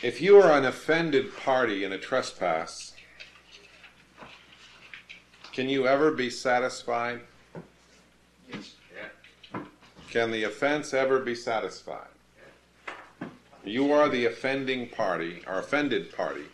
If you are an offended party in a trespass, can you ever be satisfied? Yes. Yeah. Can the offense ever be satisfied? You are the offending party, or offended party.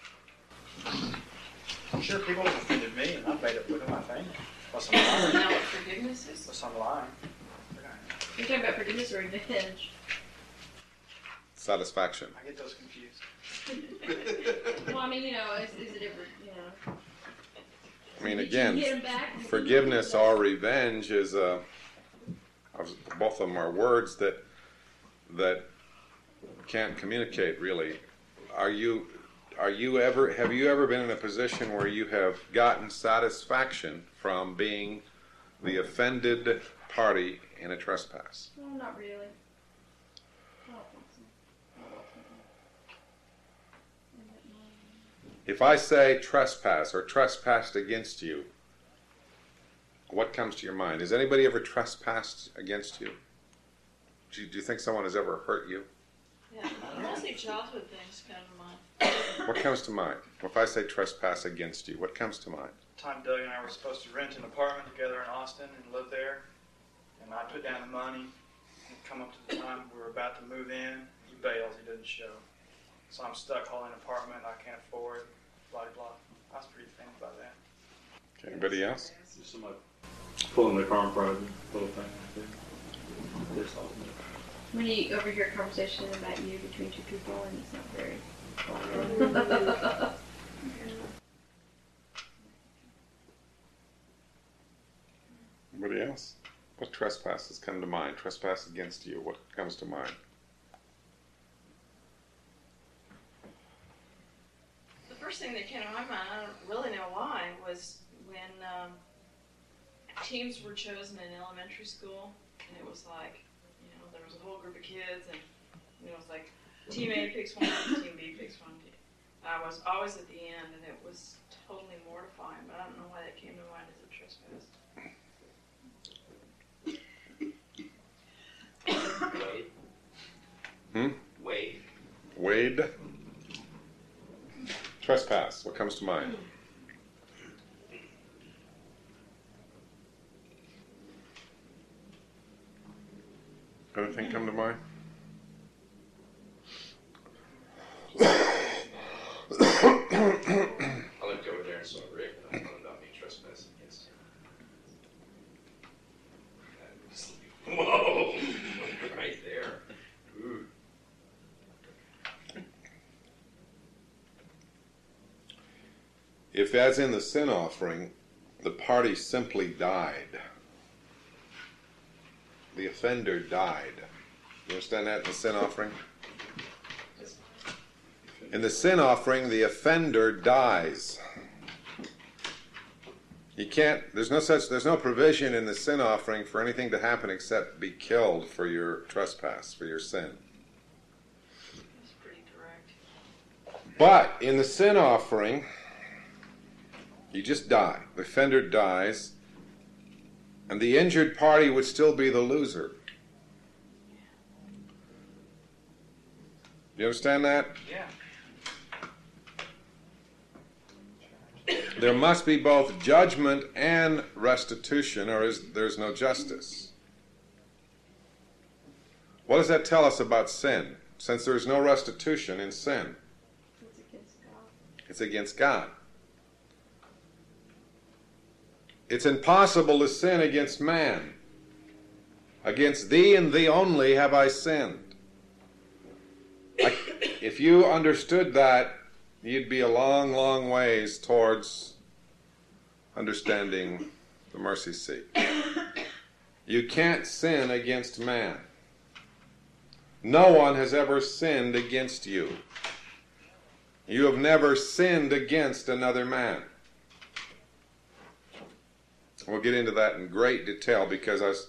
I'm sure people have offended me, and I've made it look at my family. Plus I'm lying. Isn't that what forgiveness is? Plus I'm lying. You're talking about forgiveness or revenge? Satisfaction. I get those confused. Well, I mean, you know, is it ever, you know? I mean, Did again, you get 'em back? forgiveness or revenge is both of them are words that can't communicate really. Have you ever been in a position where you have gotten satisfaction from being the offended party in a trespass? No, not really. I don't think so. If I say trespass or trespassed against you, what comes to your mind? Has anybody ever trespassed against you? Do you think someone has ever hurt you? Yeah, mostly childhood things come to mind. What comes to mind? If I say trespass against you, what comes to mind? Time Doug and I were supposed to rent an apartment together in Austin and live there, and I put down the money. And come up to the time we were about to move in, he bails, he doesn't show. So I'm stuck holding an apartment I can't afford, blah, blah. I was pretty offended by that. Okay, anybody else? Just somebody pulling their car in front of you, little thing like that. That's all. When you overhear a conversation about you between two people and it's not very Anybody else? What trespasses come to mind? Trespass against you, what comes to mind? The first thing that came to my mind, I don't really know why, was when teams were chosen in elementary school, and it was like, you know, there was a whole group of kids, and you know, it was like Team A picks one, Team B picks one. I was always at the end, and it was totally mortifying, but I don't know why that came to mind as a trespass. Wade. Wade? Trespass, what comes to mind? Anything come to mind? I looked over there and saw Rick, and I thought about me trespassing against him. Whoa! Right there. Ooh. If, as in the sin offering, the party simply died, the offender died. You understand that in the sin offering? In the sin offering, the offender dies. You can't, there's no provision in the sin offering for anything to happen except be killed for your trespass, for your sin. It's pretty direct. But in the sin offering, you just die. The offender dies, and the injured party would still be the loser. You understand that? Yeah. There must be both judgment and restitution, or there's no justice. What does that tell us about sin? Since there's no restitution in sin, It's against God. it's against God. It's impossible to sin against man. Against thee and thee only have I sinned. If you understood that, you'd be a long, long ways towards understanding the mercy seat. You can't sin against man. No one has ever sinned against you. You have never sinned against another man. We'll get into that in great detail because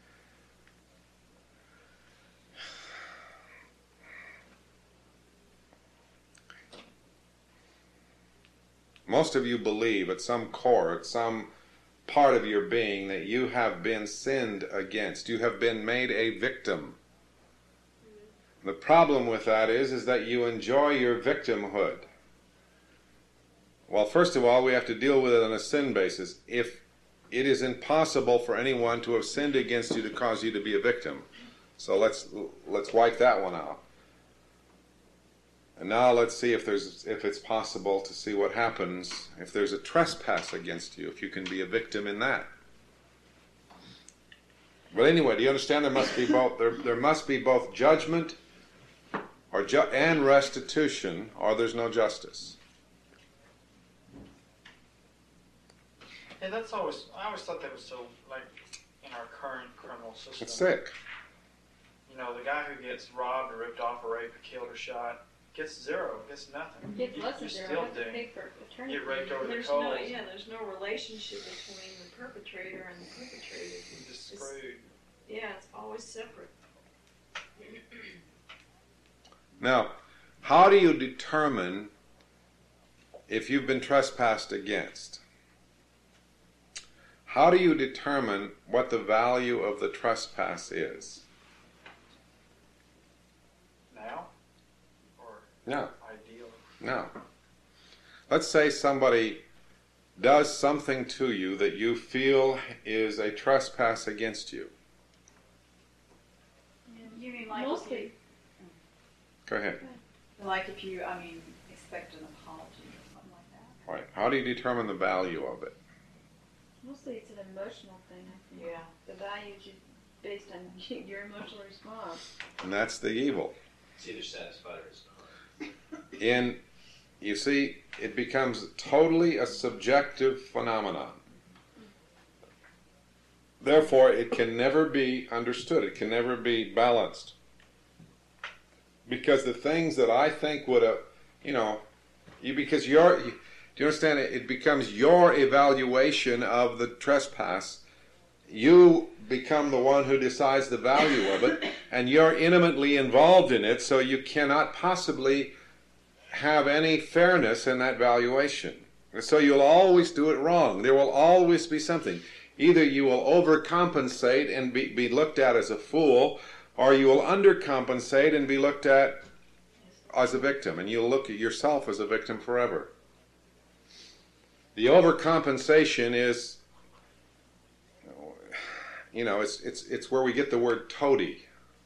most of you believe at some core, at some part of your being, that you have been sinned against. You have been made a victim. The problem with that is that you enjoy your victimhood. Well, first of all, we have to deal with it on a sin basis. If it is impossible for anyone to have sinned against you to cause you to be a victim, so let's wipe that one out. And now let's see if it's possible to see what happens if there's a trespass against you, if you can be a victim in that. But anyway, do you understand? There must be both. There must be both judgment, and restitution, or there's no justice. And I always thought that was so, like, in our current criminal system. It's sick. You know, the guy who gets robbed or ripped off or raped or killed or shot gets zero, gets nothing. Gets less than You're zero. still Have to doomed. pay for attorney. Get raped over the There's coals. there's no relationship between the perpetrator and the perpetrated. You're just screwed. Yeah, it's always separate. Now, how do you determine if you've been trespassed against? How do you determine what the value of the trespass is? Now? Or No, ideally? no. Let's say somebody does something to you that you feel is a trespass against you. You mean like Mostly. Go ahead. if you, expect an apology or something like that? Right. How do you determine the value of it? Mostly it's an emotional thing, I think. Yeah. The value is based on your emotional response. And that's the evil. It's either satisfied or it's not. You see, it becomes totally a subjective phenomenon. Therefore, it can never be understood. It can never be balanced. Because the things that I think would have, do you understand? It becomes your evaluation of the trespass. You become the one who decides the value of it, and you're intimately involved in it, so you cannot possibly have any fairness in that valuation. So you'll always do it wrong. There will always be something. Either you will overcompensate and be looked at as a fool, or you will undercompensate and be looked at as a victim, and you'll look at yourself as a victim forever. The overcompensation is, it's where we get the word toady.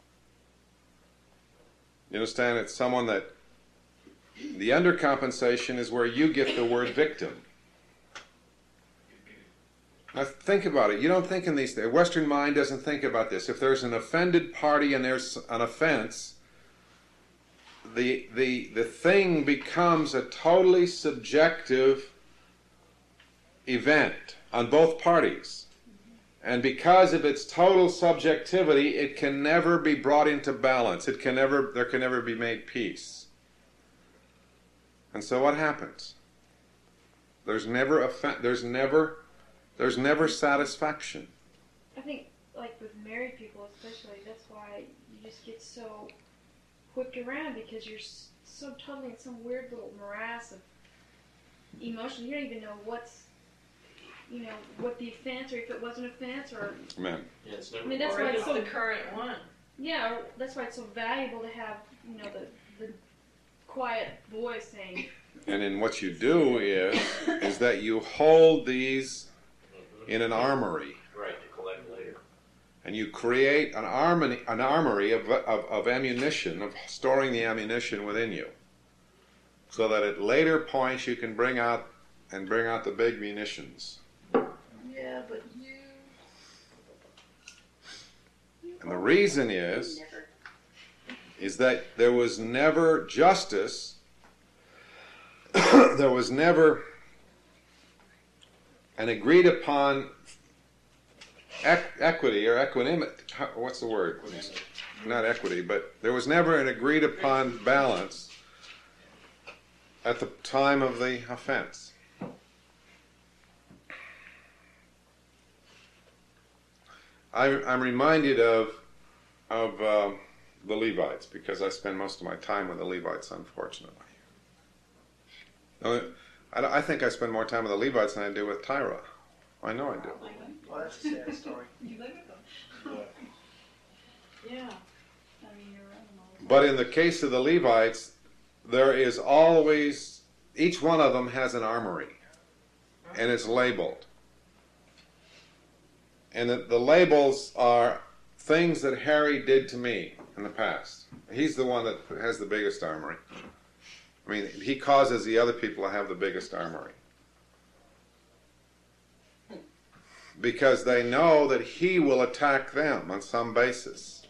You understand? It's someone that, the undercompensation is where you get the word victim. Now think about it. You don't think in these things. Western mind doesn't think about this. If there's an offended party and there's an offense, the thing becomes a totally subjective event on both parties. And because of its total subjectivity, it can never be brought into balance. There can never be made peace. And so what happens? There's never satisfaction. I think, like with married people especially, that's why you just get so whipped around, because you're so totally in some weird little morass of emotion. You don't even know what the offense, or if it was an offense, or Amen. Yeah, it's never. I mean, that's Or why if it's it's so the current one. yeah. That's why it's so valuable to have the quiet voice saying. And then what you do is that you hold these in an armory. Right, to collect later. And you create an armory of ammunition, of storing the ammunition within you, so that at later points you can bring out the big munitions. Yeah, but And the reason is that there was never justice. There was never an agreed upon equity or equanimity. What's the word? Not equity, but there was never an agreed upon balance at the time of the offense. I'm reminded of the Levites, because I spend most of my time with the Levites, unfortunately. I think I spend more time with the Levites than I do with Tyra. I know I do. Well, that's a sad story. you live with them. Yeah. You're around them all the time. But in the case of the Levites, there is always, each one of them has an armory, and it's labeled. And the labels are things that Harry did to me in the past. He's the one that has the biggest armory. I mean, he causes the other people to have the biggest armory. Because they know that he will attack them on some basis.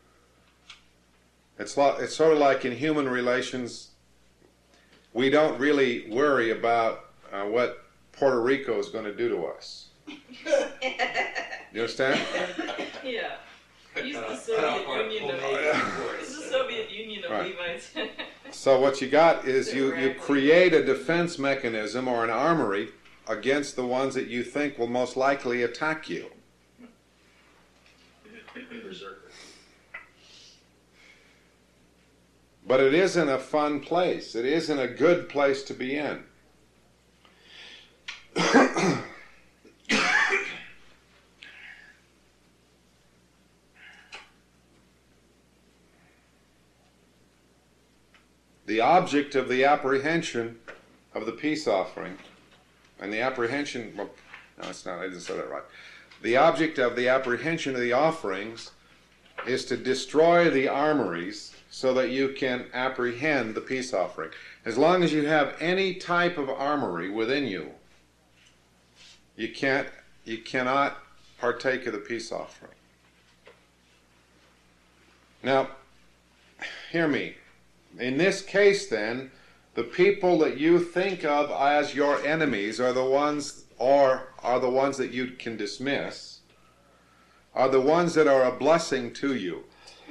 It's sort of like in human relations, we don't really worry about what Puerto Rico is going to do to us. You understand? Yeah. Use the Soviet Union of Use the Soviet Union of Right. Levites. So what you got is you create a defense mechanism or an armory against the ones that you think will most likely attack you. Berserker. But it isn't a fun place. It isn't a good place to be in. The object of the apprehension of the peace offering, and the apprehension, well, no, it's not, I didn't say that right. The object of the apprehension of the offerings is to destroy the armories so that you can apprehend the peace offering. As long as you have any type of armory within you, you cannot partake of the peace offering. Now, hear me. In this case, then, the people that you think of as your enemies are the ones that you can dismiss, are the ones that are a blessing to you.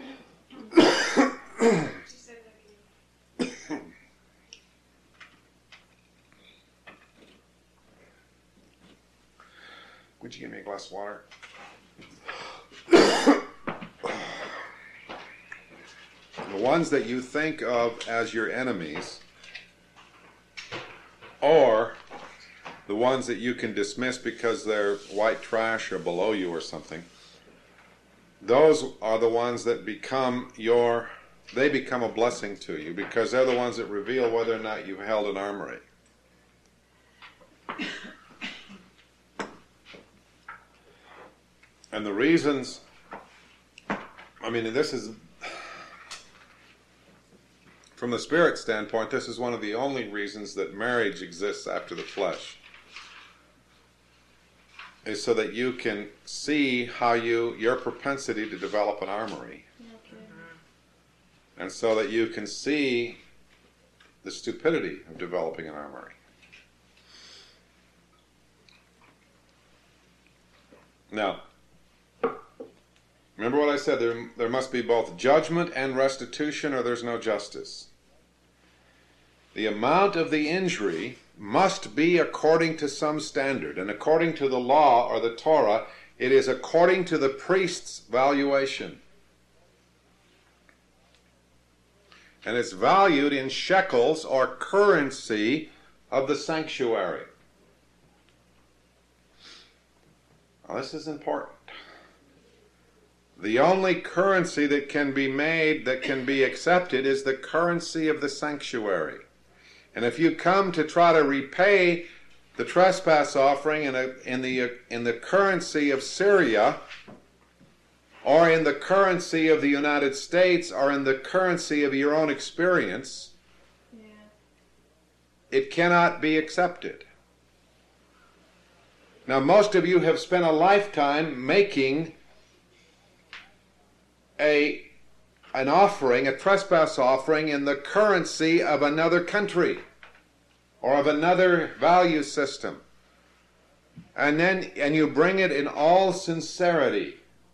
Would you give me a glass of water? The ones that you think of as your enemies, or the ones that you can dismiss because they're white trash or below you or something, those are the ones that become a blessing to you, because they're the ones that reveal whether or not you've held an armory. And the reasons, I mean, this is, from the spirit standpoint, this is one of the only reasons that marriage exists after the flesh, is so that you can see how your propensity to develop an armory. Okay. And so that you can see the stupidity of developing an armory. Now, remember what I said, there must be both judgment and restitution, or there's no justice. The amount of the injury must be according to some standard, and according to the law or the Torah, it is according to the priest's valuation. And it's valued in shekels or currency of the sanctuary. Now, this is important. The only currency that can be made, that can be accepted, is the currency of the sanctuary. And if you come to try to repay the trespass offering in the currency of Syria, or in the currency of the United States, or in the currency of your own experience, it cannot be accepted. Now, most of you have spent a lifetime making an offering, a trespass offering, in the currency of another country or of another value system. And you bring it in all sincerity.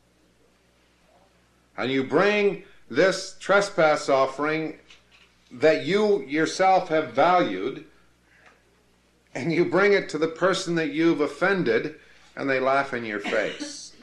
And you bring this trespass offering that you yourself have valued, and you bring it to the person that you've offended, and they laugh in your face.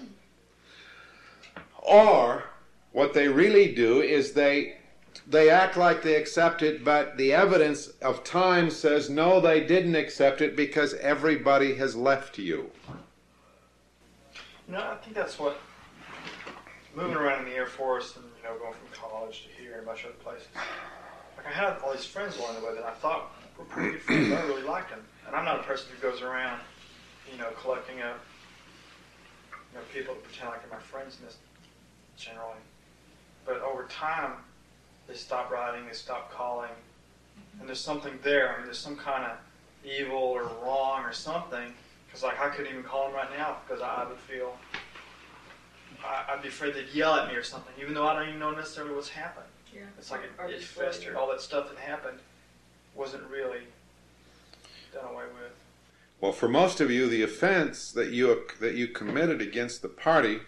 Or what they really do is they act like they accept it, but the evidence of time says no, they didn't accept it because everybody has left you. I think that's what, moving around in the Air Force and going from college to here and a bunch of other places. Like I had all these friends along the way that I thought were pretty good friends. I really liked them. And I'm not a person who goes around, collecting up, people to pretend like they're my friends in this generally. But over time, they stop writing, they stop calling, and there's something there. I mean, there's some kind of evil or wrong or something. Because I couldn't even call them right now because I would feel, I'd be afraid they'd yell at me or something, even though I don't even know necessarily what's happened. Yeah. It's like it festered. All that stuff that happened wasn't really done away with. Well, for most of you, the offense that you committed against the party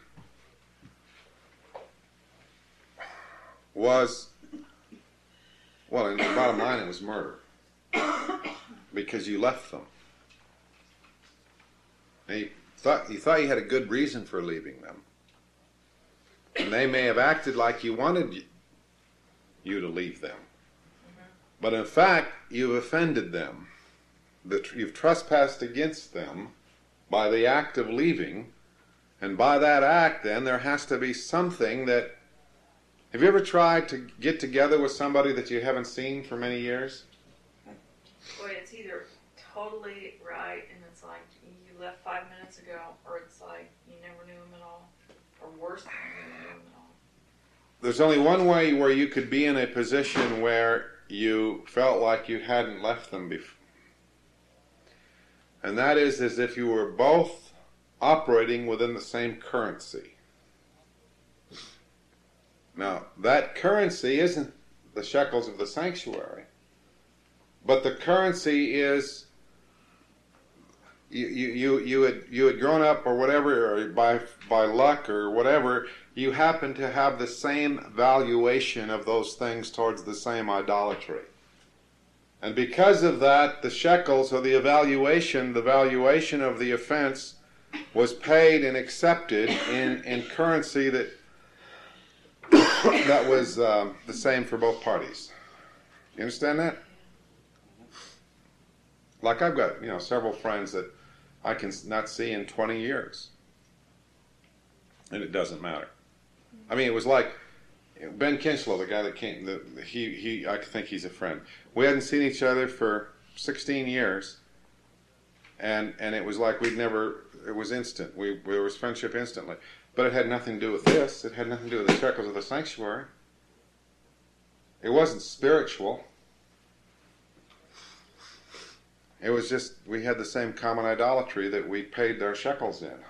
was, well, in the bottom line, it was murder. Because you left them. And you thought you had a good reason for leaving them. And they may have acted like you wanted you to leave them. But in fact, you've offended them. You've trespassed against them by the act of leaving. And by that act, then, there has to be something that... Have you ever tried to get together with somebody that you haven't seen for many years? Boy, it's either totally right and it's like you left 5 minutes ago, or it's like you never knew him at all, or worse than you never knew him at all. There's only one way where you could be in a position where you felt like you hadn't left them before. And that is as if you were both operating within the same currency. Now, that currency isn't the shekels of the sanctuary, but the currency is you had grown up or whatever, or by luck or whatever, you happen to have the same valuation of those things towards the same idolatry. And because of that, the shekels, or the valuation of the offense, was paid and accepted in currency that was the same for both parties. You understand that? Like I've got, several friends that I can not see in 20 years. And it doesn't matter. I mean, it was like Ben Kinchlow, the guy that came, I think he's a friend. We hadn't seen each other for 16 years. And it was like it was instant. There was friendship instantly. But it had nothing to do with this. It had nothing to do with the shekels of the sanctuary. It wasn't spiritual. It was just, we had the same common idolatry that we paid our shekels in.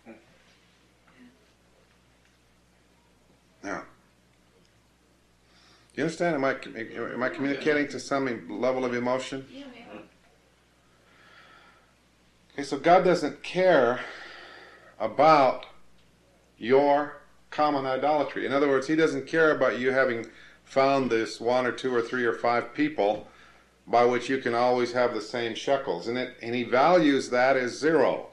Now, do you understand? Am I communicating to some level of emotion? Yeah. Okay, so God doesn't care about your common idolatry. In other words, He doesn't care about you having found this 1 or 2 or 3 or 5 people by which you can always have the same shekels. And He values that as 0.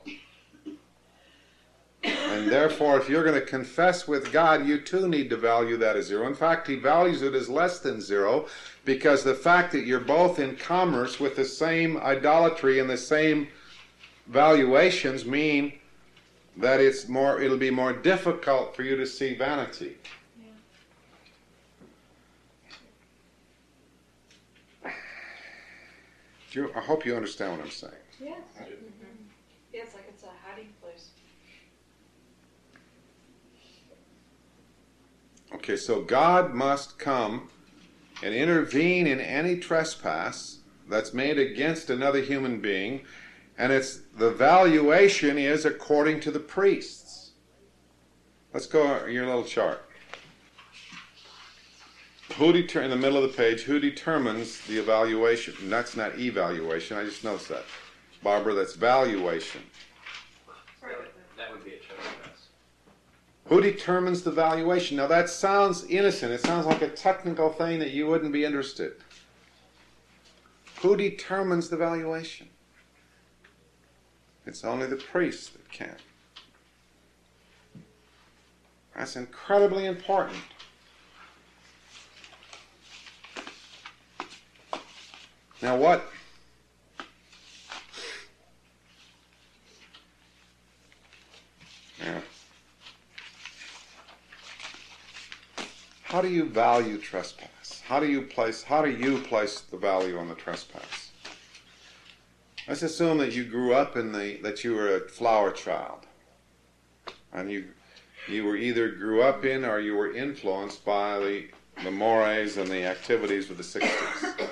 And therefore, if you're going to confess with God, you too need to value that as 0. In fact, He values it as less than 0, because the fact that you're both in commerce with the same idolatry and the same valuations mean that it'll be more difficult for you to see vanity. I hope you understand what I'm saying. Yes. Yeah, it's like it's a hiding place. Okay, so God must come and intervene in any trespass that's made against another human being, and the valuation is according to the priests. Let's go your little chart. In the middle of the page, who determines the evaluation? And that's not evaluation, I just noticed that. Barbara, that's valuation. That would be a trespass. Who determines the valuation? Now that sounds innocent. It sounds like a technical thing that you wouldn't be interested. Who determines the valuation? It's only the priest that can. That's incredibly important. Now what? Yeah. how do you value trespass? How do you place the value on the trespass? Let's assume that you grew up that you were a flower child, and you were either grew up in or you were influenced by the mores and the activities of the 60s.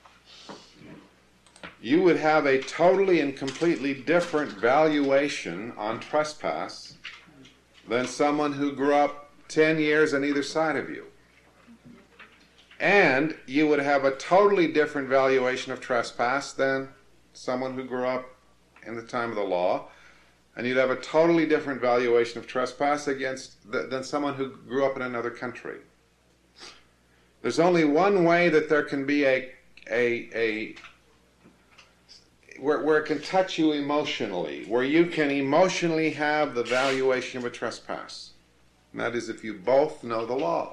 You would have a totally and completely different valuation on trespass than someone who grew up 10 years on either side of you. And you would have a totally different valuation of trespass than someone who grew up in the time of the law. And you'd have a totally different valuation of trespass than someone who grew up in another country. There's only one way that there can be where it can touch you emotionally, where you can emotionally have the valuation of a trespass. And that is if you both know the law.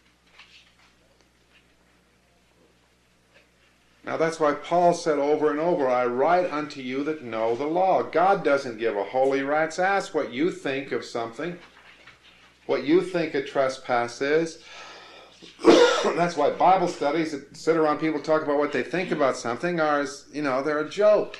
Now that's why Paul said over and over, I write unto you that know the law. God doesn't give a holy rat's ass what you think of something, what you think a trespass is. That's why Bible studies that sit around people talk about what they think about something are, they're a joke.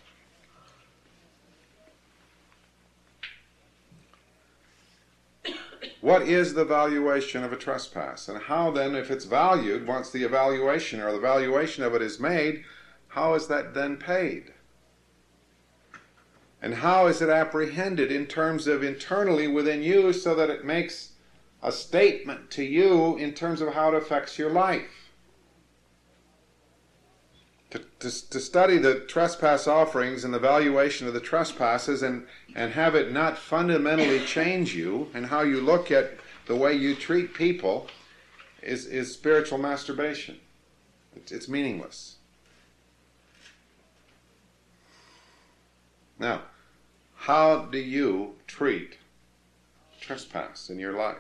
What is the valuation of a trespass? And how then, if it's valued, once the evaluation or the valuation of it is made, how is that then paid? And how is it apprehended in terms of internally within you so that it makes a statement to you in terms of how it affects your life? To study the trespass offerings and the valuation of the trespasses and have it not fundamentally change you and how you look at the way you treat people is spiritual masturbation. It's meaningless. Now, how do you treat trespass in your life?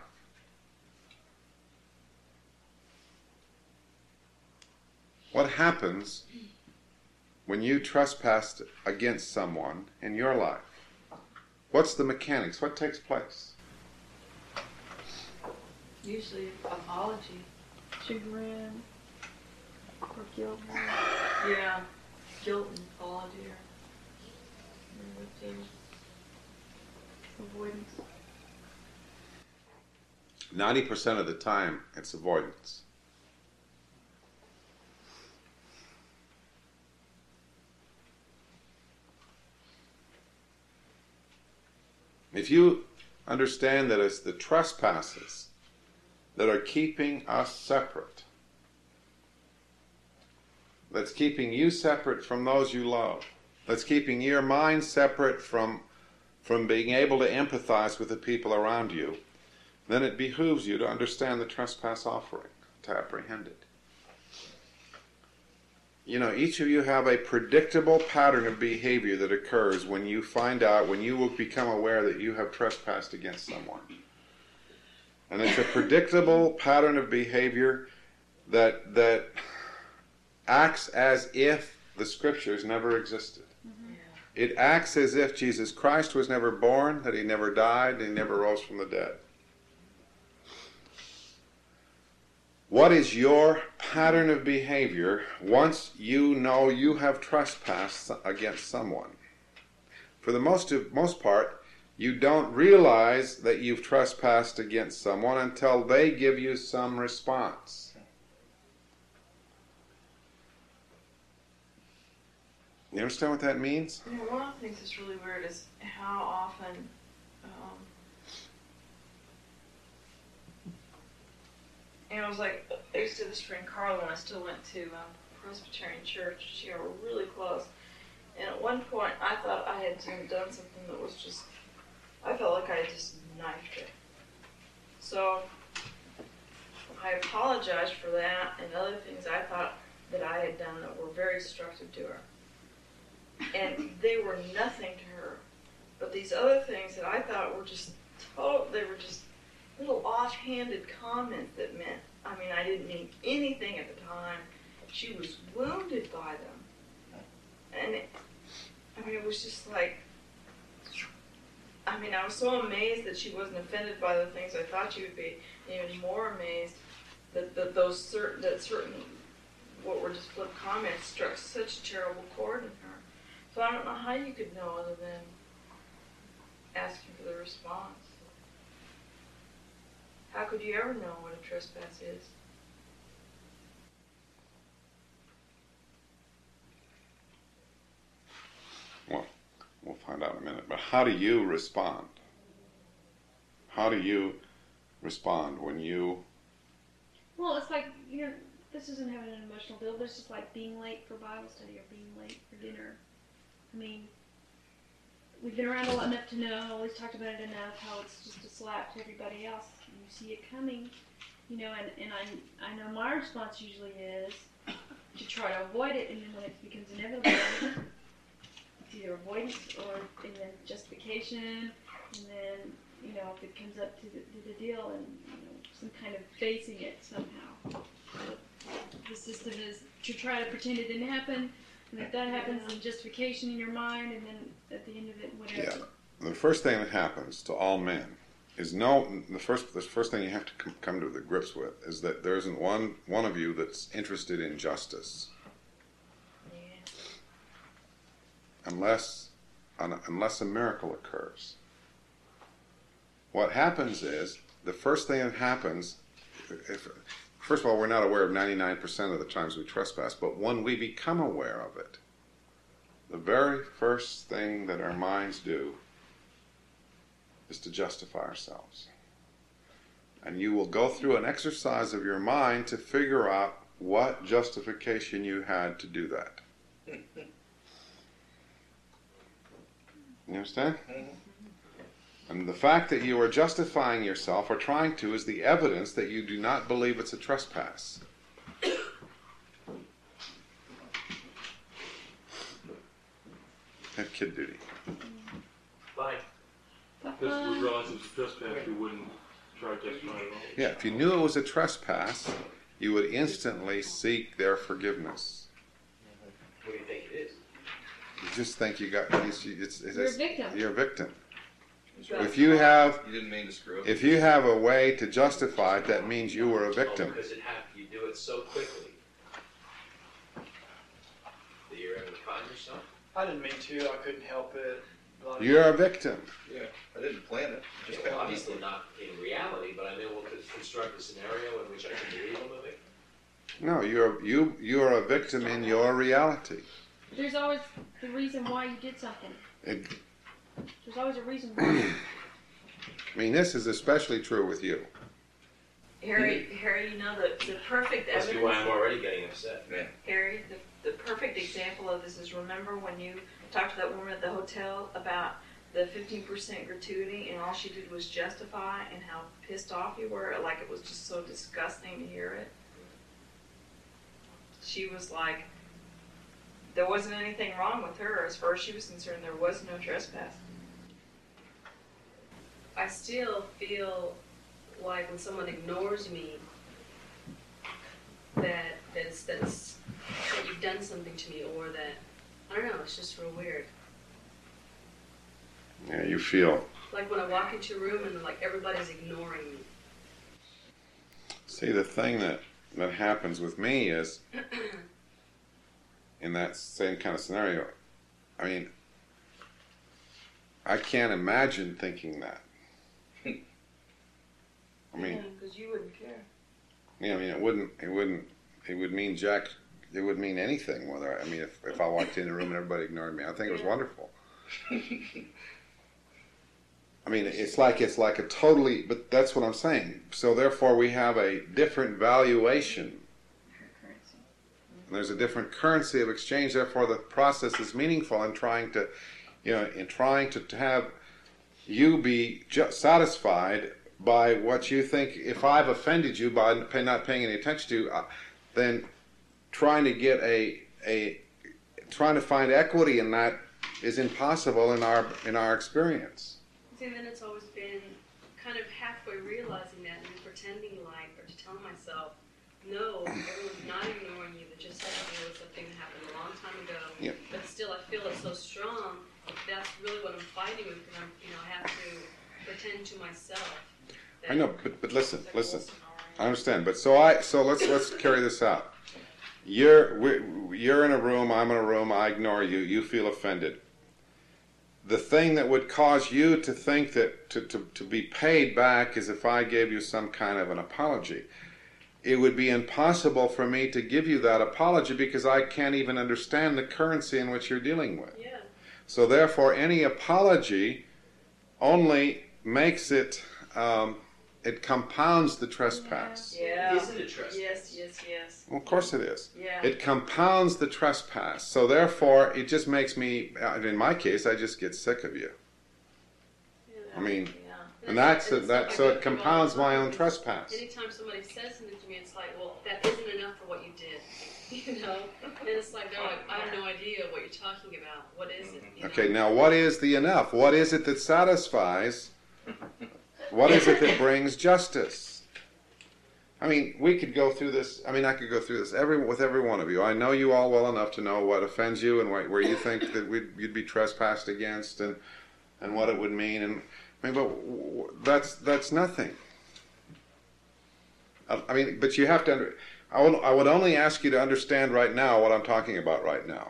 What happens when you trespass against someone in your life? What's the mechanics? What takes place? Usually apology. Chagrin. Or guilt. Yeah. Guilt and apology or Avoidance. 90% of the time, it's avoidance. If you understand that it's the trespasses that are keeping us separate, that's keeping you separate from those you love, that's keeping your mind separate from being able to empathize with the people around you, then it behooves you to understand the trespass offering, to apprehend it. Each of you have a predictable pattern of behavior that occurs when you will become aware that you have trespassed against someone. And it's a predictable pattern of behavior that acts as if the Scriptures never existed. Mm-hmm. It acts as if Jesus Christ was never born, that he never died, and he never rose from the dead. What is your pattern of behavior once you know you have trespassed against someone? For the most part, you don't realize that you've trespassed against someone until they give you some response. You understand what that means? One of the things that's really weird is how often I was like, I used to have this friend Carla when I still went to Presbyterian Church. She and I were really close. And at one point, I thought I had done something that was just, I felt like I had just knifed her. So I apologized for that and other things I thought that I had done that were very destructive to her. And they were nothing to her. But these other things that I thought were just they were just little offhanded comments that meant, I didn't mean anything at the time. She was wounded by them. And it was just like, I was so amazed that she wasn't offended by the things I thought she would be, and even more amazed that certain what were just flip comments struck such a terrible chord in her. So I don't know how you could know other than asking for the response. How could you ever know what a trespass is? Well, we'll find out in a minute. But how do you respond? How do you respond when you... Well, it's like, this isn't having an emotional deal, but it's just like being late for Bible study or being late for dinner. I mean, we've been around a lot enough to know, always talked about it enough, how it's just a slap to everybody else. You see it coming, and I know my response usually is to try to avoid it, and then when it becomes inevitable, it's either avoidance or and then justification, and then, if it comes up to the deal and, some kind of facing it somehow. The system is to try to pretend it didn't happen, and if that happens, then justification in your mind, and then at the end of it, whatever. Yeah. The first thing that happens to all men is the first thing you have to come to the grips with is that there isn't one of you that's interested in justice. Yeah. Unless a miracle occurs. What happens is, the first thing that happens, first of all, we're not aware of 99% of the times we trespass, but when we become aware of it, the very first thing that our minds do is to justify ourselves. And you will go through an exercise of your mind to figure out what justification you had to do that. You understand? And the fact that you are justifying yourself or trying to is the evidence that you do not believe it's a trespass. Have kid duty. Bye. If we realize it's a trespass, we wouldn't try to justify it at all. Yeah, if you knew it was a trespass, you would instantly seek their forgiveness. What do you think it is? You just think you got... You're a victim. You're a victim. But You didn't mean to screw up. If you have a way to justify it, that means you were a victim. Oh, because you do it so quickly that you're able to find yourself. I didn't mean to. I couldn't help it. You're a victim. Yeah, I didn't plan it. Just Well, happened. obviously not in reality, but I'm able to construct a scenario in which I can believe I'm a victim. No, you're a victim in your reality. There's always the reason why you did something. It, There's always a reason why. I mean, this is especially true with you. Harry, the perfect Must be why I'm evidence. already getting upset. Harry, the perfect example of this is, remember when you talked to that woman at the hotel about the 15% gratuity, and all she did was justify and how pissed off you were, like it was just so disgusting to hear it. She was like, there wasn't anything wrong with her as far as she was concerned. There was no trespass. I still feel like when someone ignores me, that you've done something to me, or that, I don't know, it's just real weird. Yeah, you feel. Like when I walk into a room and like everybody's ignoring me. See, the thing that happens with me is, in that same kind of scenario, I mean, I can't imagine thinking that. I mean, because you wouldn't care. yeah, I mean, it would mean Jack, it would mean anything whether, I mean, if I walked in the room and everybody ignored me, I think it was wonderful. I mean, it's like a totally, but that's what I'm saying. So therefore we have a different valuation. And there's a different currency of exchange, therefore the process is meaningful in trying to, to have you be satisfied by what you think. If I've offended you by not paying any attention to, then trying to trying to find equity in that is impossible in our experience. See, and then it's always been kind of halfway realizing that and then pretending like, or to tell myself, no, everyone's not ignoring you, they're just saying it was something that happened a long time ago. Yep. But still, I feel it so strong. That's really what I'm fighting with, because I have to pretend to myself. I know, but listen. It's like a whole scenario. I understand, but so let's carry this out. You're in a room, I'm in a room, I ignore you, you feel offended. The thing that would cause you to think that to be paid back is if I gave you some kind of an apology. It would be impossible for me to give you that apology because I can't even understand the currency in which you're dealing with. Yeah. So therefore, any apology only makes it, it compounds the trespass. Yeah. Is it a trespass? Yes. Well, of course it is. Yeah. It compounds the trespass. So therefore, it just makes me, in my case, I just get sick of you. I mean, and so it compounds my own trespass. Anytime somebody says something to me, it's like, well, that isn't enough for what you did. You know? And it's like, oh, I have no idea what you're talking about. What is it? You know? Okay, now what is the enough? What is it that satisfies? What is it that brings justice? I mean, we could go through this. I mean, I could go through this with every one of you. I know you all well enough to know what offends you and where you think that you'd be trespassed against and what it would mean. And I mean, but that's nothing. I mean, but you have to. I would only ask you to understand right now what I'm talking about right now.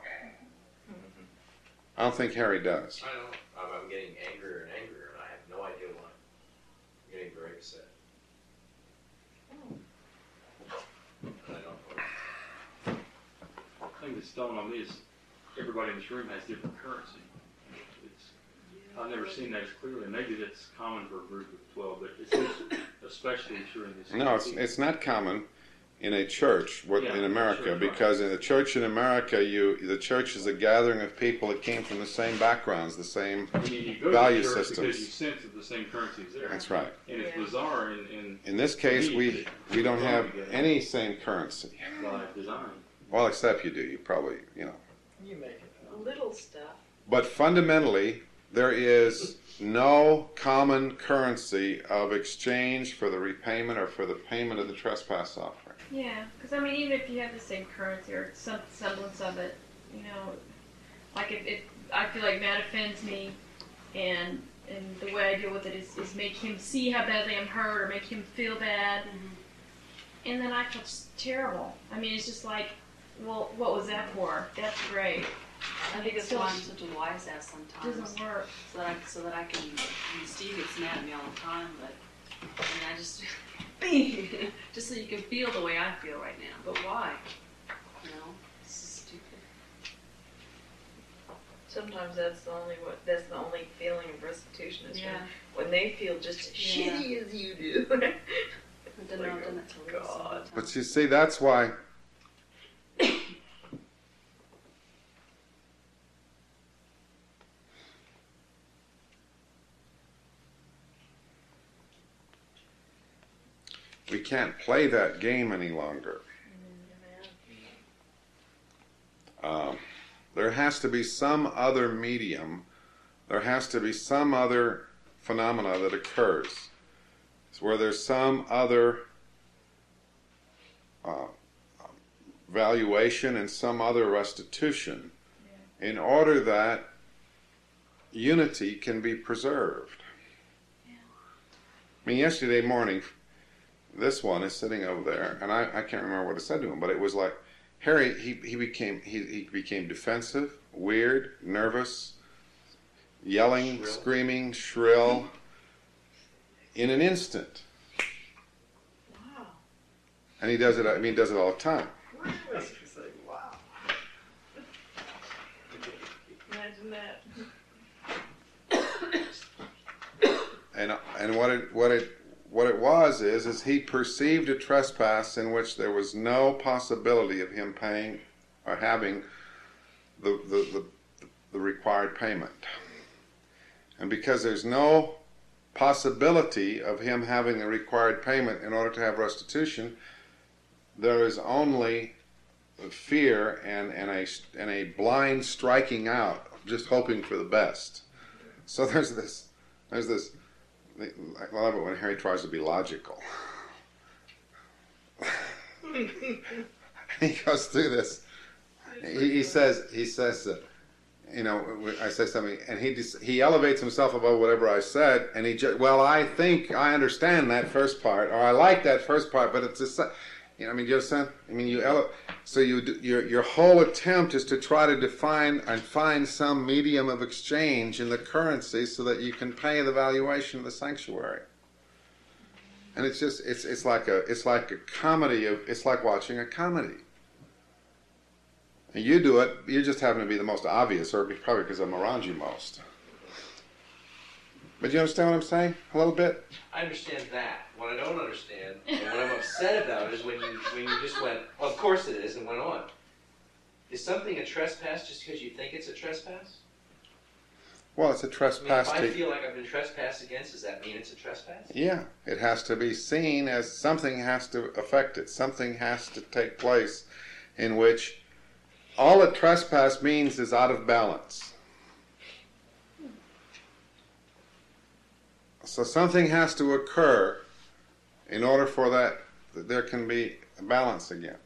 I don't think Harry does. I know. I'm getting angrier and angrier, and I have no idea why. I'm getting very upset. And I don't know. The thing that's dawned on me is everybody in this room has different currency. I've never seen that as clearly. Maybe that's common for a group of 12, but it's especially true in this. No, it's not common in a church in America, church, because in the church in America, the church is a gathering of people that came from the same backgrounds, the same you go value to church systems. because you sense that the same currency is there. That's right. And it's bizarre In this case, we don't have any same currency. by design. Well, except you do. You probably, You make it. Little stuff. But fundamentally, there is no common currency of exchange for the repayment or for the payment of the trespass offering. Yeah, because I mean, even if you have the same currency or some semblance of it, you know, like if I feel like Matt offends me, and the way I deal with it is make him see how badly I'm hurt or make him feel bad, and then I feel just terrible. I mean, it's just like, well, what was that for? That's great. I think that's why I'm such a wise ass sometimes. Doesn't work. So that I can. I mean, Steve gets mad at me all the time, but I mean, I just just so you can feel the way I feel right now. But why? You know, it's just stupid. Sometimes that's the only feeling of restitution is Yeah. when they feel just as shitty as you do. I don't know. I've done that to Lisa all the time. But you see, that's why we can't play that game any longer. There has to be some other medium. There has to be some other phenomena that occurs. It's where there's some other valuation and some other restitution in order that unity can be preserved. I mean, yesterday morning, this one is sitting over there, and I can't remember what I said to him, but it was like, Harry, he became defensive, weird, nervous, yelling, Shrill. screaming, shrill, in an instant. Wow. And he does it. I mean, he does it all the time. Wow. Imagine that. And what it was is he perceived a trespass in which there was no possibility of him paying or having the required payment. And because there's no possibility of him having the required payment in order to have restitution, there is only fear and a blind striking out, just hoping for the best. So there's this. I love it when Harry tries to be logical. He goes through this. He says, I say something, and he elevates himself above whatever I said, and I think I understand that first part, or I like that first part, but it's just, you understand? So your whole attempt is to try to define and find some medium of exchange in the currency so that you can pay the valuation of the sanctuary. And it's just, it's like a comedy it's like watching a comedy. And you do it, you just happen to be the most obvious, or probably because I'm around you most. But you understand what I'm saying? A little bit? I understand that. What I don't understand, and what I'm upset about, is when you just went, well, of course it is, and went on. Is something a trespass just because you think it's a trespass? Well, it's a trespass. If I feel like I've been trespassed against, does that mean it's a trespass? Yeah, it has to be seen as something has to affect it. Something has to take place in which all a trespass means is out of balance. So something has to occur in order for that there can be a balance again.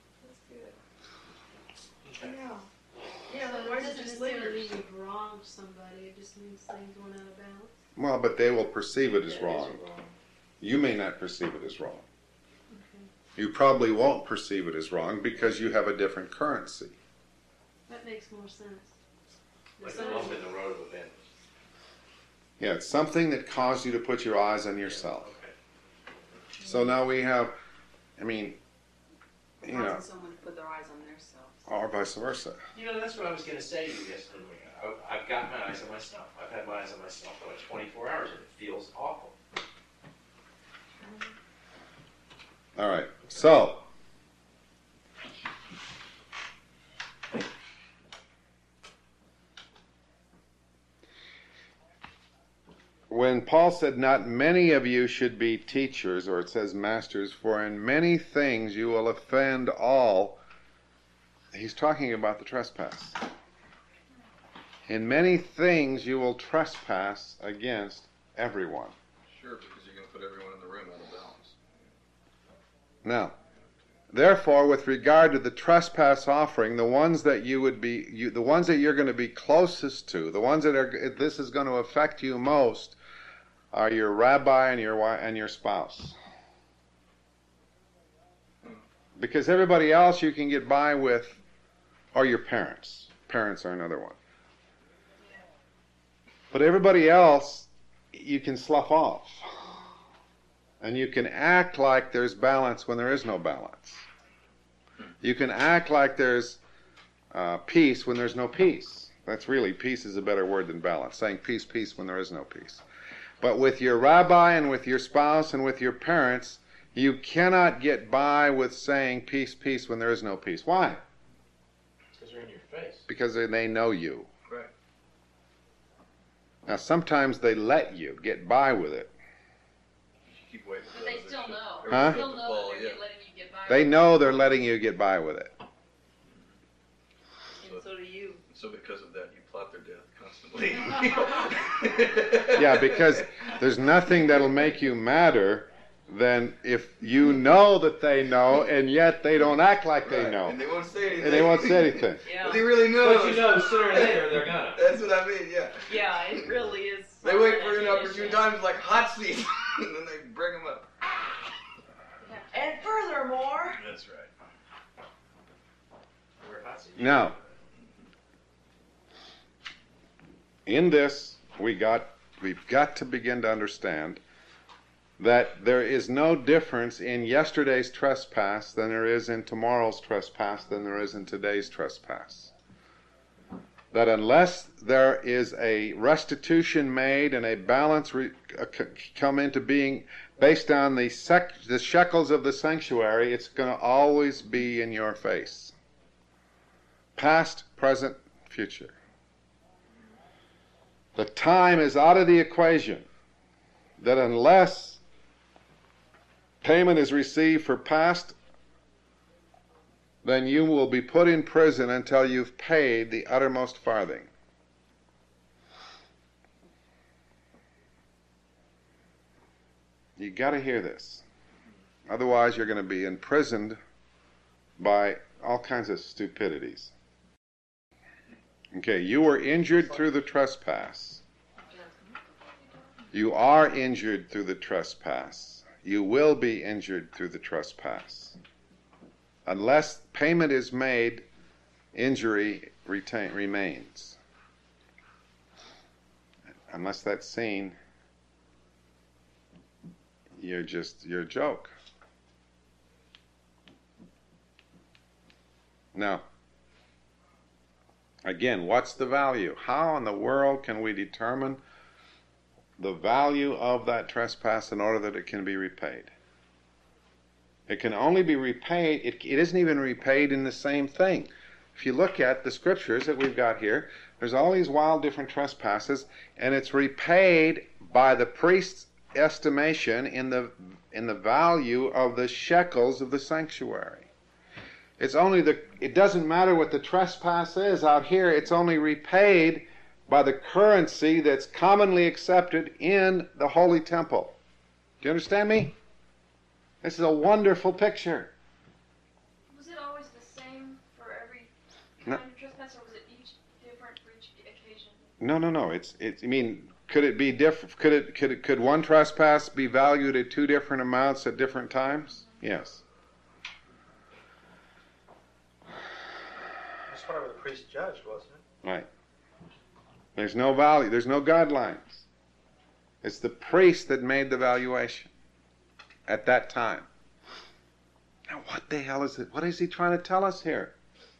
Yeah, So why it is it doesn't just necessarily lingers? mean you've wronged somebody, it just means things went out of balance. Well, but they will perceive it as Yeah, wrong. it is wrong. You may not perceive it as wrong. Okay. You probably won't perceive it as wrong because you have a different currency. That makes more sense. Like The a bump sun- in the road of events. Yeah, it's something that caused you to put your eyes on yourself. Okay. So now we have, causing someone to put their eyes on themselves. or vice versa. That's what I was going to say to you yesterday. I've got my eyes on myself. I've had my eyes on myself for like 24 hours, and it feels awful. All right, so when Paul said, "Not many of you should be teachers," or it says masters, "for in many things you will offend all," he's talking about the trespass. In many things you will trespass against everyone. Sure, because you're going to put everyone in the room out of balance. Now, therefore, with regard to the trespass offering, the ones that the ones that you're going to be closest to, the ones that this is going to affect you most, are your rabbi and your spouse. Because everybody else you can get by with, or your parents. Parents are another one. But everybody else, you can slough off. And you can act like there's balance when there is no balance. You can act like there's peace when there's no peace. That's really, peace is a better word than balance. Saying peace, peace when there is no peace. But with your rabbi and with your spouse and with your parents, you cannot get by with saying peace, peace when there is no peace. Why? Because they're in your face. Because they know you. Right. Now, sometimes they let you get by with it. You keep waiting for But they those still that- know. or Huh? They still the know ball, that yeah. they're letting you get by. They know they're letting you get by with it. And so do you. So because of that, you plot their death constantly. Yeah, because there's nothing that'll make you madder than if you know that they know and yet they don't act like they Right, know. and they won't say anything. And they won't say anything. But they really know. But sooner or later they're gonna. That's what I mean, yeah. Yeah, it really is. They wait for an an opportune time, like hot seat, and then they bring them up. And furthermore, That's right. We're hot seat. Now, in this, we've got to begin to understand that there is no difference in yesterday's trespass than there is in tomorrow's trespass than there is in today's trespass. That unless there is a restitution made and a balance come into being based on the shekels of the sanctuary, it's going to always be in your face. Past, present, future. The time is out of the equation. That unless payment is received for past, then you will be put in prison until you've paid the uttermost farthing. You got to hear this. Otherwise, you're going to be imprisoned by all kinds of stupidities. Okay, you were injured through the trespass. You are injured through the trespass. You will be injured through the trespass. Unless payment is made, injury remains. Unless that's seen, you're a joke. Now, again, what's the value? How in the world can we determine the value of that trespass in order that it can be repaid? It can only be repaid, it isn't even repaid in the same thing. If you look at the scriptures that we've got here, there's all these wild different trespasses, and it's repaid by the priest's estimation in the value of the shekels of the sanctuary. It doesn't matter what the trespass is out here, it's only repaid by the currency that's commonly accepted in the holy temple. Do you understand me? This is a wonderful picture. Was it always the same for every kind of trespass, or was it each different for each occasion? No. It's. I mean, could it be different? Could one trespass be valued at two different amounts at different times? Yes. That's whatever the priest judged, wasn't it? Right. There's no value. There's no guidelines. It's the priest that made the valuation at that time. Now, what the hell is it? What is he trying to tell us here?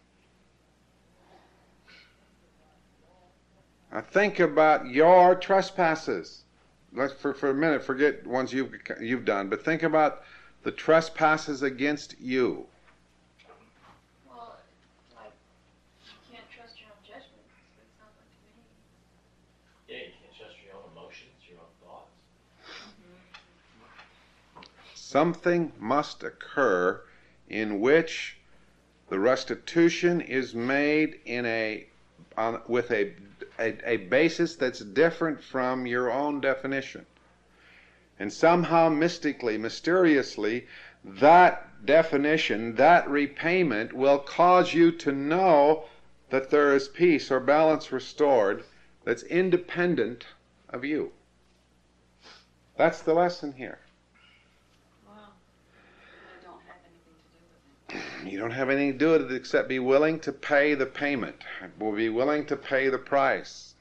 Now, think about your trespasses. Let's for a minute forget ones you've done, but think about the trespasses against you. Well, like, you can't trust your own judgment. That's what it sounds like to me. Yeah, you can't trust your own emotions, your own thoughts. Something must occur in which the restitution is made with a basis that's different from your own definition. And somehow mystically, mysteriously, that definition, that repayment will cause you to know that there is peace or balance restored that's independent of you. That's the lesson here. Wow. I don't have anything to do with it. You don't have anything to do with it except be willing to pay the payment. Will be willing to pay the price.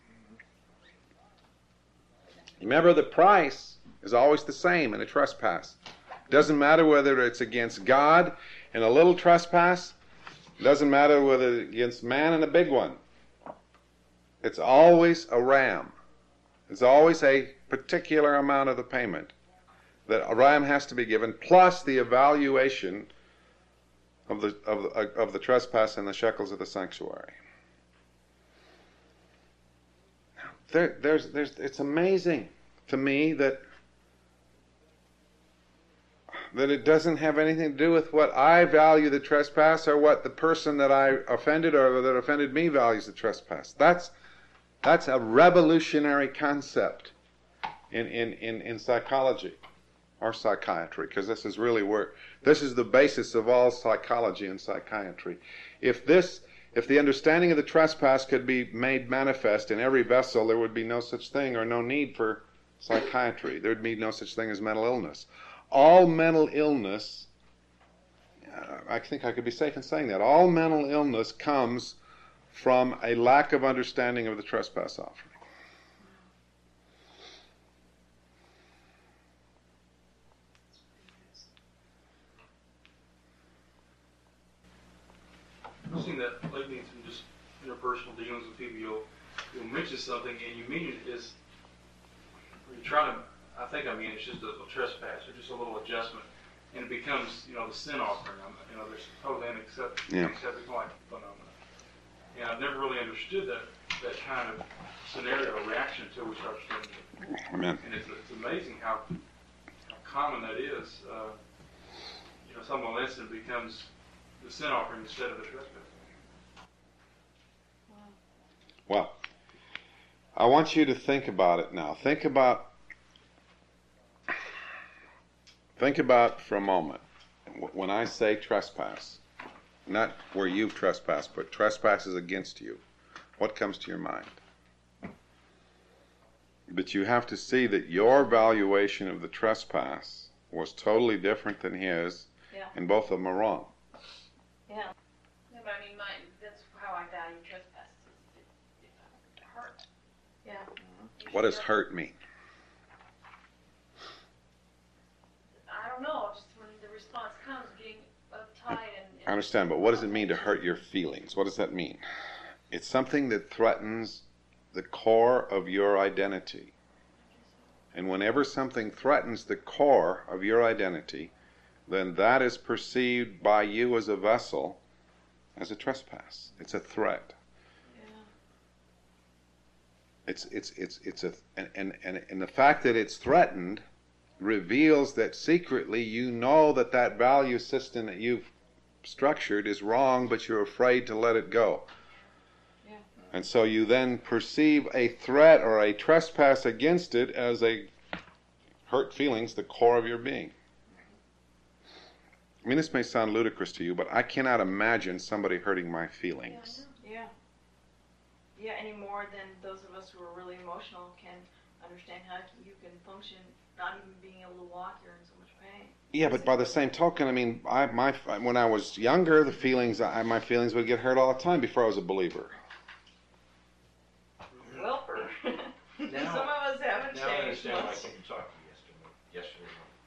Remember, the price is always the same in a trespass. It doesn't matter whether it's against God in a little trespass. It doesn't matter whether it's against man in a big one. It's always a ram. It's always a particular amount of the payment that a ram has to be given, plus the evaluation of the trespass and the shekels of the sanctuary. It's amazing to me that it doesn't have anything to do with what I value the trespass or what the person that I offended or that offended me values the trespass. That's a revolutionary concept in psychology or psychiatry, because this is the basis of all psychology and psychiatry. If the understanding of the trespass could be made manifest in every vessel, there would be no such thing or no need for psychiatry. There would be no such thing as mental illness. All mental illness, I think I could be safe in saying that, all mental illness comes from a lack of understanding of the trespass offering. I've seen that lately in some just interpersonal dealings with people. You'll mention something and you mean it is, you're trying to, it's just a trespass or just a little adjustment, and it becomes, the sin offering. There's totally unacceptable phenomenon. And I've never really understood that kind of scenario or reaction until we start studying it. Amen. And it's amazing how common that is. Someone instant becomes the sin offering instead of the trespass. Well, I want you to think about it now. Think about for a moment, when I say trespass, not where you've trespassed, but trespasses against you. What comes to your mind? But you have to see that your valuation of the trespass was totally different than his, Yeah. and both of them are wrong. Yeah. No, but I mean, that's how I value trespasses. It hurt. Yeah. What does hurt mean? I don't know. Just when the response comes, getting uptight and I understand, but what does it mean to hurt your feelings? What does that mean? It's something that threatens the core of your identity. And whenever something threatens the core of your identity, then that is perceived by you as a vessel as a trespass. It's a threat. And the fact that it's threatened reveals that secretly you know that that value system that you've structured is wrong, but you're afraid to let it go. Yeah. And so you then perceive a threat or a trespass against it as a hurt feelings, the core of your being. I mean, this may sound ludicrous to you, but I cannot imagine somebody hurting my feelings. Yeah. Yeah, any more than those of us who are really emotional can understand how you can function not even being able to walk, you're in so much pain. Yeah, but by the same token, I mean, when I was younger, my feelings would get hurt all the time before I was a believer. Welper. Some Now- of us haven't Now I changed understand why I much. couldn't talk to you yesterday.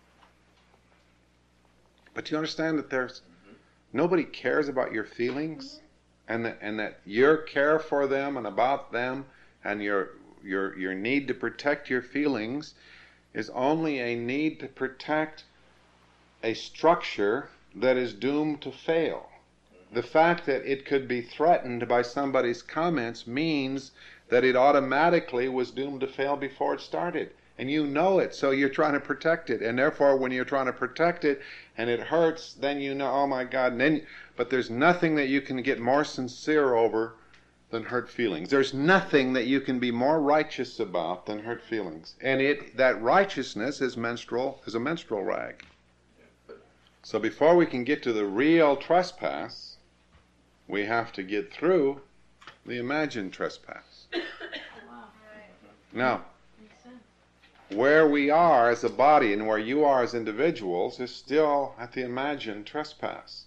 But you understand that nobody cares about your feelings, and that your care for them and about them, and your need to protect your feelings, is only a need to protect a structure that is doomed to fail. The fact that it could be threatened by somebody's comments means that it automatically was doomed to fail before it started. And you know it, so you're trying to protect it. And therefore, when you're trying to protect it and it hurts, then you know, oh my God. But there's nothing that you can get more sincere over than hurt feelings. There's nothing that you can be more righteous about than hurt feelings. And that righteousness is a menstrual rag. So before we can get to the real trespass, we have to get through the imagined trespass. Wow. Now, Makes sense. where we are as a body and where you are as individuals is still at the imagined trespass.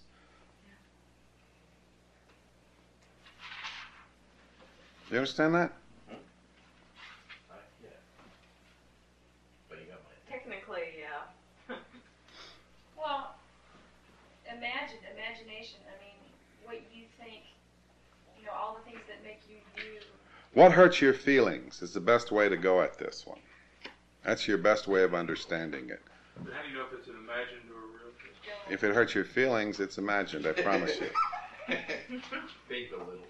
You understand that? Yeah. But you got my Technically, yeah. Well, imagination. I mean, what you think. All the things that make you you. What hurts your feelings is the best way to go at this one. That's your best way of understanding it. But how do you know if it's an imagined or a real thing? If it hurts your feelings, it's imagined, I promise you. big or little.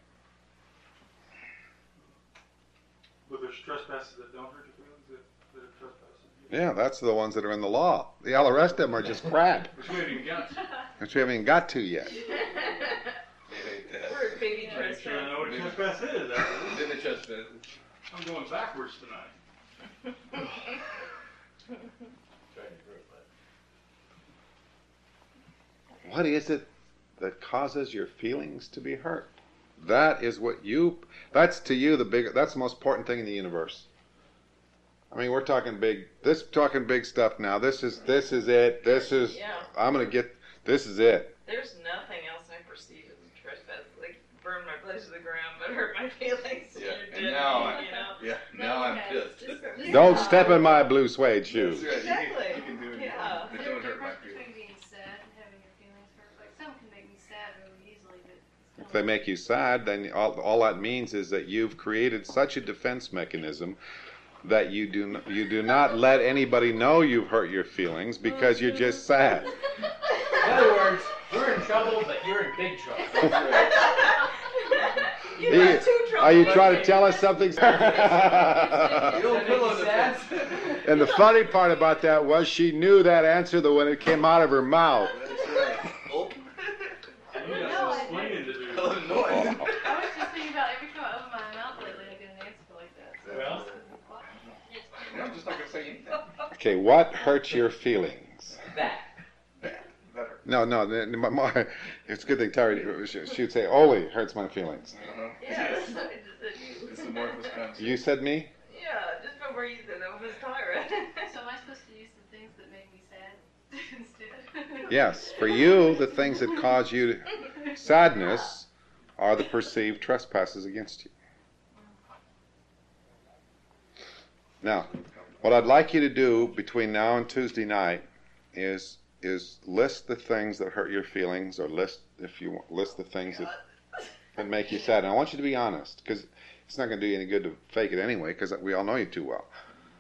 But there's trespasses that don't hurt your feelings that are trespasses. Yeah, that's the ones that are in the law. All the rest of them are just crap, Which we haven't even got to. which we haven't even got to yet. We're a baby I'm sure I trespass. know what a trespass is. Then it just I'm going backwards tonight. Trying to group that. What is it that causes your feelings to be hurt? That's to you that's the most important thing in the universe. I mean, we're talking big stuff now. This is it. This is, Yeah. this is it. There's nothing else I perceive as a trespass. Like, burn my place to the ground, but hurt my feelings. Yeah, You're and dead now to me, now I'm Okay. pissed. Don't step in my blue suede shoes. That's right. Exactly. You can do it. Yeah. It There's don't a hurt my difference feelings. between being sad and having your feelings hurt. Like some can make me sad really easily, but If they make you sad, then all that means is that you've created such a defense mechanism that you do not let anybody know you've hurt your feelings because you're just sad. In other words, we're in trouble, but you're in big trouble. You got two trouble. Are you trying to tell us something? You don't pillow the Sad? And the funny part about that was she knew that answer when it came out of her mouth. That's right. Oh, You got some explaining to do. Illinois. I was just thinking about every time I open my mouth lately, I get an answer like that. So Well. I'm just not going to say anything. Okay, what hurts your feelings? That. Better. No, It's a good thing Terry, she'd say, Oli hurts my feelings. Yeah, that's what I just said you. It's the Martha's concept. You said me? Yeah, just before you said that was Tyra. So am I supposed to use the things that make me sad instead? Yes. For you, the things that cause you sadness are the perceived trespasses against you. Now, what I'd like you to do between now and Tuesday night is list the things that hurt your feelings, or list the things that make you sad. And I want you to be honest, because it's not going to do you any good to fake it anyway, because we all know you too well.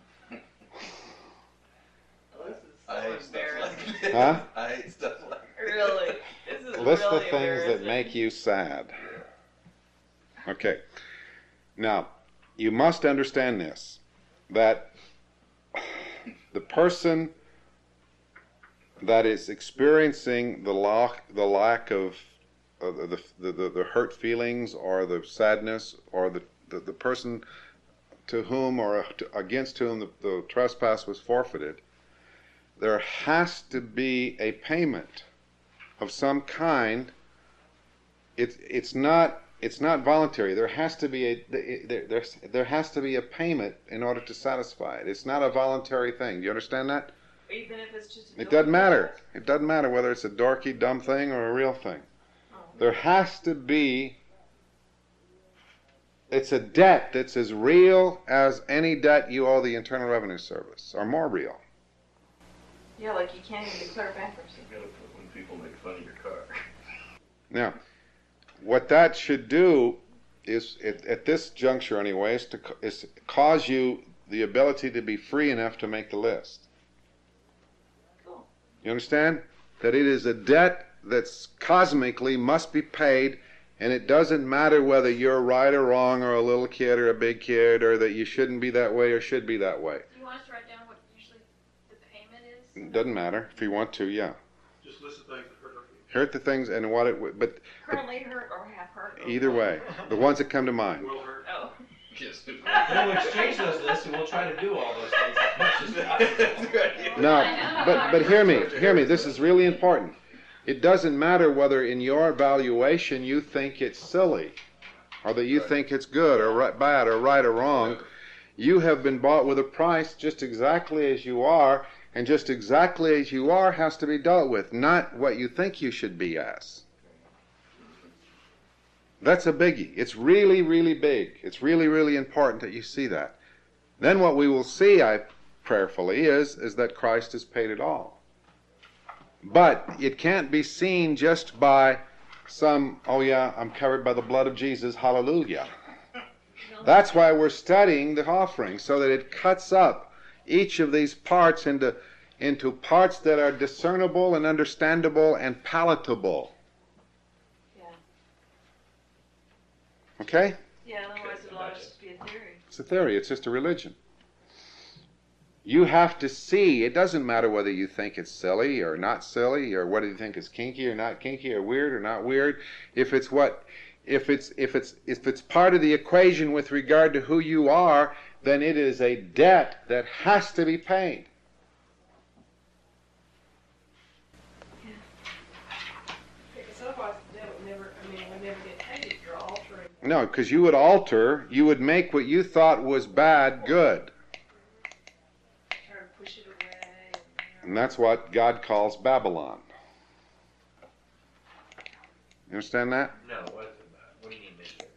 This is I so hate stuff like embarrassing. this. Huh? I hate stuff like this. Really, this is List really the things that embarrassing. make you sad. Okay. Now, you must understand this, that the person that is experiencing the lack of the hurt feelings or the sadness, or the person to whom or against whom the trespass was forfeited, there has to be a payment of some kind. It's not voluntary. There has to be there has to be a payment in order to satisfy it. It's not a voluntary thing. Do you understand that? Even if it's just a It doesn't matter. It doesn't matter whether it's a dorky, dumb thing or a real thing. There has to be. It's a debt that's as real as any debt you owe the Internal Revenue Service, or more real. Yeah, like you can't even declare bankruptcy. You gotta put when people make fun of your car. Now, what that should do is, at this juncture anyway, is to cause you the ability to be free enough to make the list. Cool. You understand? That it is a debt that's cosmically must be paid, and it doesn't matter whether you're right or wrong, or a little kid or a big kid, or that you shouldn't be that way or should be that way. Do you want us to write down what usually the payment is? It doesn't matter. If you want to, yeah. Just list the things that hurt our feelings. Hurt the things and what it would, but Currently hurt or have hurt. Or either way, the ones that come to mind. Will hurt. Oh. Yes. We'll exchange those lists and we'll try to do all those things as much as possible. Now, but hear me. This is really important. It doesn't matter whether in your evaluation you think it's silly, or that you think it's good or bad or right or wrong. You have been bought with a price just exactly as you are, and just exactly as you are has to be dealt with, not what you think you should be as. That's a biggie. It's really, really big. It's really, really important that you see that. Then what we will see, prayerfully, is that Christ has paid it all. But it can't be seen just by some, oh yeah, I'm covered by the blood of Jesus, hallelujah. That's why we're studying the offering, so that it cuts up each of these parts into parts that are discernible and understandable and palatable. Yeah. Okay? Yeah, otherwise it'll always just be a theory. It's a theory. It's just a religion. You have to see. It doesn't matter whether you think it's silly or not silly, or whether you think it's kinky or not kinky, or weird or not weird. If it's part of the equation with regard to who you are, then it is a debt that has to be paid. Because otherwise the debt would never get paid if you're altering. No, because you would make what you thought was bad good. Try to push it away. And that's what God calls Babylon. You understand that? No, what do you mean make it?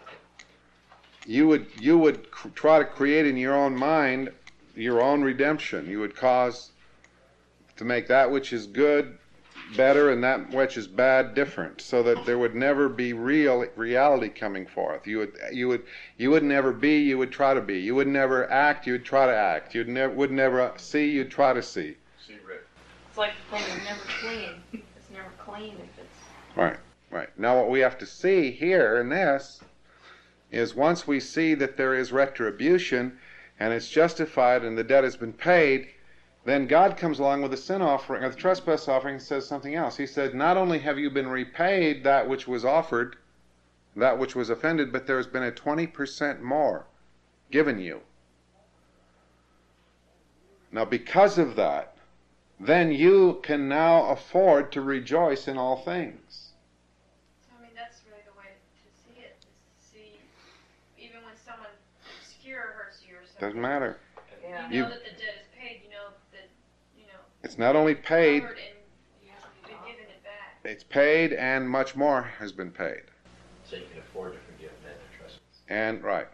You would try to create in your own mind your own redemption. You would cause to make that which is good better and that which is bad different, so that there would never be reality coming forth. You would never be. You would try to be. You would never act. You would try to act. You would never see. You'd try to see. See, Rick. It's like the thing is never clean. It's never clean if it's. Right. Now what we have to see here in this is, once we see that there is retribution and it's justified and the debt has been paid, then God comes along with the sin offering, or the trespass offering, and says something else. He said, not only have you been repaid that which was offered, that which was offended, but there has been a 20% more given you. Now because of that, then you can now afford to rejoice in all things. that's really the way to see it. Is to see, even when someone obscure hurts you or something. Doesn't matter. Yeah. You know You- that the debt is paid. You know that It's not only paid, covered and been given it back. it's paid, and much more has been paid. So you can afford to forgive men their trespasses. And right.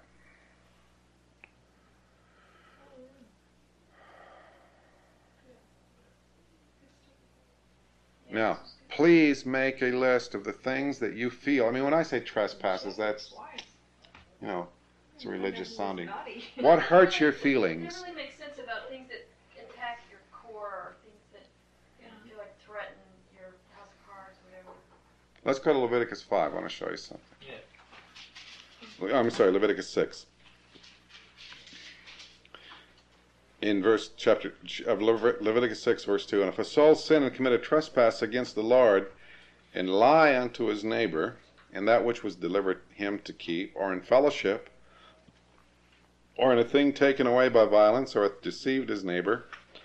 Now, please make a list of the things that you feel. I mean, when I say trespasses, that's, you know, it's religious sounding. What hurts your It feelings? doesn't really make sense about things that attack your core or things that you feel like threaten your house of cards or whatever. Let's go to Leviticus 5. I want to show you something. Yeah. I'm sorry, Leviticus 6. In chapter of Leviticus 6, verse 2, and if a soul sin and commit a trespass against the Lord, and lie unto his neighbor, in that which was delivered him to keep, or in fellowship, or in a thing taken away by violence, or hath deceived his neighbor,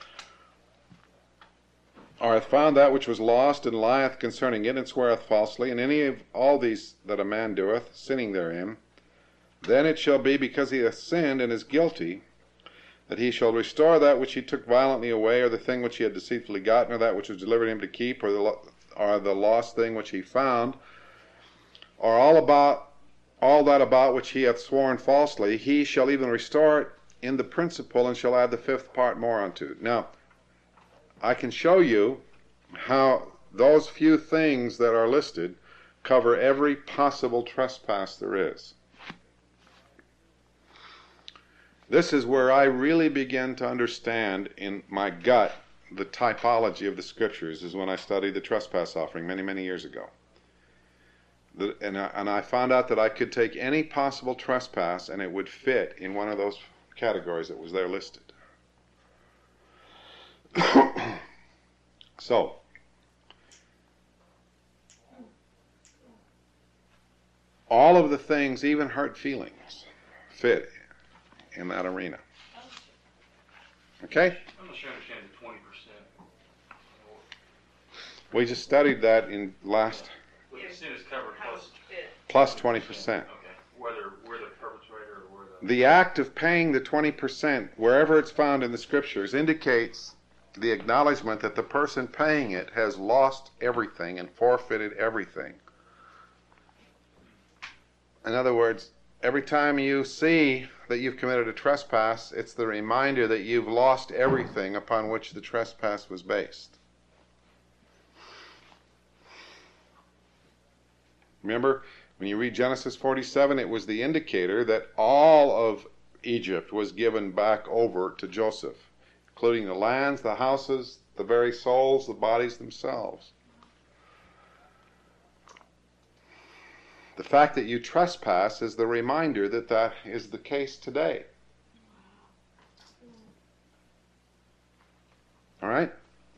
or hath found that which was lost, and lieth concerning it, and sweareth falsely, and any of all these that a man doeth, sinning therein, then it shall be, because he hath sinned and is guilty, that he shall restore that which he took violently away, or the thing which he had deceitfully gotten, or that which was delivered him to keep, or the lost thing which he found, or all that about which he hath sworn falsely, he shall even restore it in the principal, and shall add the fifth part more unto it. Now, I can show you how those few things that are listed cover every possible trespass there is. This is where I really begin to understand in my gut the typology of the Scriptures, is when I studied the trespass offering many, many years ago. And I found out that I could take any possible trespass and it would fit in one of those categories that was there listed. So, all of the things, even hurt feelings, fit in that arena. Okay? I'm not sure I understand the 20%. We just studied that in last, But the sin is covered plus 20%. Okay. Whether we're the perpetrator or we're the... The act of paying the 20%, wherever it's found in the Scriptures, indicates the acknowledgement that the person paying it has lost everything and forfeited everything. In other words, every time you see that you've committed a trespass, it's the reminder that you've lost everything upon which the trespass was based. Remember, when you read Genesis 47, it was the indicator that all of Egypt was given back over to Joseph, including the lands, the houses, the very souls, the bodies themselves. The fact that you trespass is the reminder that that is the case today. All right?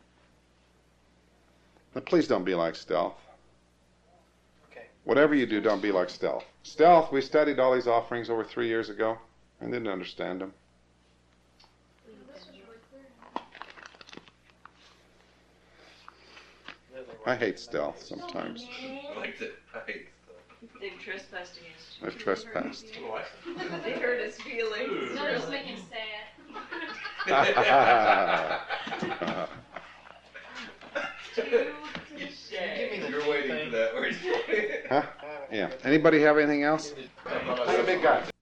Now, please don't be like Stealth. Okay. Whatever you do, don't be like Stealth. Stealth, we studied all these offerings over 3 years ago and didn't understand them. This was really clear. I hate Stealth sometimes. I like that. I hate stuff. They've trespassed against you. I've trespassed. They hurt his feelings. No, just make him sad. Give me the You're waiting for that. Where's Huh? Yeah. Anybody have anything else? I'm I'm a big guy.